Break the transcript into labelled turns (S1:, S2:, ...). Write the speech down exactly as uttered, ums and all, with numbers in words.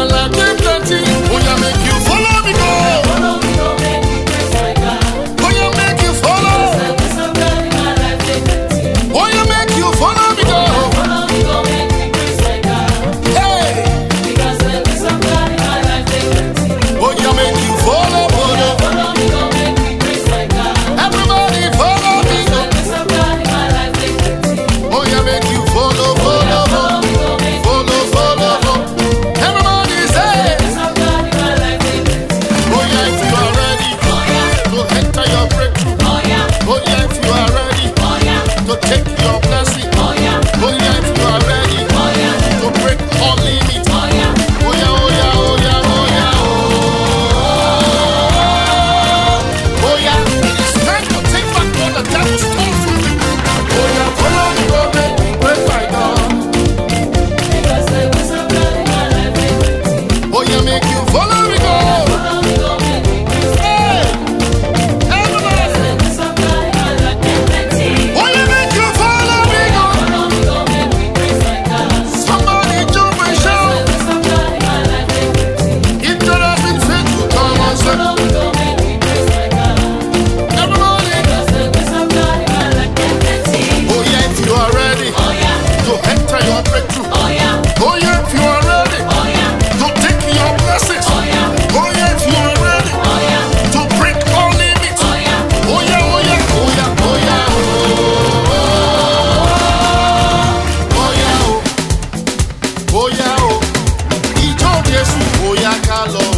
S1: life get plenty. Oh yeah, make you follow me go.
S2: Follow me, go make me praise my God.
S1: Oh yeah, make you follow.
S2: Because the grace of God in my life get plenty.
S1: Oh yeah, make you follow me go.
S2: Follow me, go make me praise my God.
S1: Hey.
S2: Because the grace of God in my life get plenty.
S1: Oh yeah, make you follow, follow.
S2: Follow me, go make me praise my God.
S1: Everybody follow me
S2: Because
S1: go.
S2: the grace of God in my life get plenty.
S1: Oh yeah, make you follow, follow,
S2: Follow me, go make me
S1: follow, follow, follow. Everybody say.
S2: grace of God in my life get plenty.
S1: Oh yeah, if you are ready
S2: Oh yeah,
S1: to enter your breakthrough.
S2: oh yeah,
S1: Oh yeah, if you are ready
S2: oh yeah,
S1: to take your blessing.
S2: oh yeah,
S1: Oh yeah, if you are ready
S2: oh yeah,
S1: to break all limits.
S2: oh yeah.
S1: Oh yeah, oh yeah, oh yeah, oh yeah, oh. Oh yeah, it is time to take back what the devil stole from you. Oh yeah, follow me, go make me praise my God.
S2: Because the grace of God in my life get plenty.
S1: Oh yeah, make you follow me, go.
S2: Follow me, go make me praise my
S1: Hey,
S2: God.
S1: everybody.
S2: The grace of God in my life get plenty.
S1: Oh yeah, make you follow me, go.
S2: Follow me, go make me praise my God.
S1: Somebody jump and
S2: The
S1: shout.
S2: grace of God in my life get plenty.
S1: If God has been faithful, come on, say.
S2: Follow me, go make me praise my God.
S1: Everybody.
S2: Because the grace of God in my life get plenty.
S1: Oh yeah, if you are ready
S2: Oh yeah,
S1: to enter your breakthrough.
S2: oh yeah,
S1: Oh yeah, if you are ready
S2: oh yeah,
S1: to take your blessings.
S2: oh yeah,
S1: Oh yeah, if you are ready
S2: oh yeah,
S1: to break all limits.
S2: oh yeah.
S1: Oh yeah, oh yeah, oh yeah, oh yeah, oh. Oh yeah, oh. Oh yeah, oh. Ìjọ Jésù, oh yeah, ká lọ.